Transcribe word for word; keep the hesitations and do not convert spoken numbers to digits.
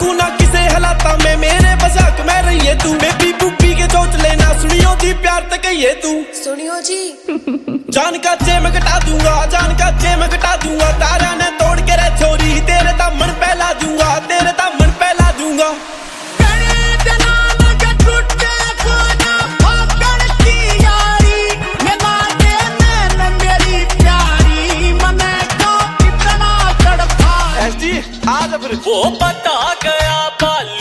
तू ना किसे हालाता में मेरे मजाक में रहिए तू बेबी बुब्बी के चोट लेना सुनियो जी प्यार तक कहिए तू सुनियो जी जान का चेम कटा दूंगा जान का चेम कटा दूंगा तारा ने तोड़ के रे छोरी तेरे दामन पहला दूंगा तेरे दामन पहला दूंगा वो बता गया बाल